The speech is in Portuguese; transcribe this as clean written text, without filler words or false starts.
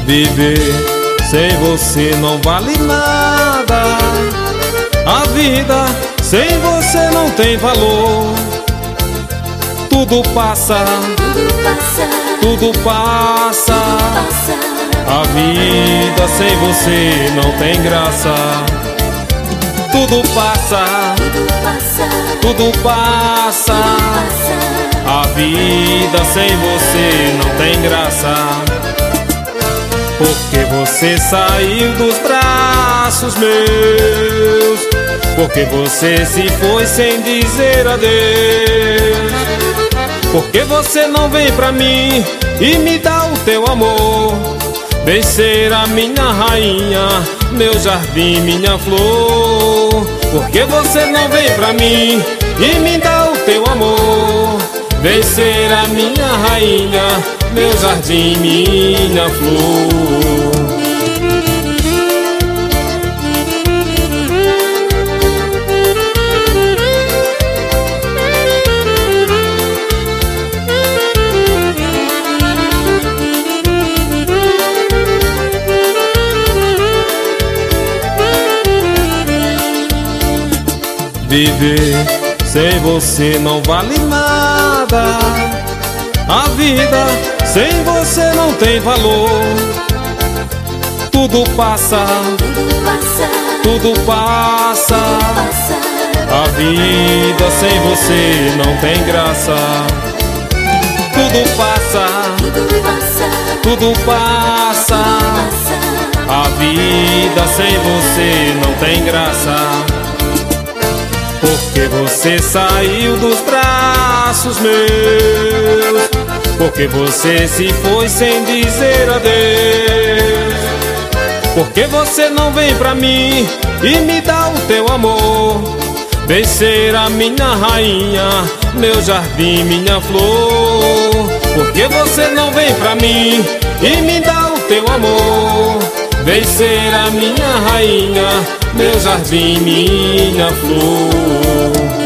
Viver sem você não vale nada. A vida sem você não tem valor. Tudo passa, tudo passa. A vida sem você não tem graça. Tudo passa, tudo passa. A vida sem você não tem graça. Porque você saiu dos braços meus, porque você se foi sem dizer adeus. Porque você não vem pra mim e me dá o teu amor. Vem ser a minha rainha, meu jardim, minha flor. Porque você não vem pra mim e me dá o teu amor. Vem ser a minha rainha, meu jardim, minha flor. Viver sem você não vale nada. A vida sem você não tem valor. Tudo passa, tudo passa. A vida sem você não tem graça. Tudo passa, tudo passa. A vida sem você não tem graça. Porque você saiu dos braços meus, porque você se foi sem dizer adeus. Porque você não vem pra mim e me dá o teu amor. Vem ser a minha rainha, meu jardim, minha flor. Porque você não vem pra mim e me dá o teu amor. Vem ser a minha rainha, meu jardim, minha flor.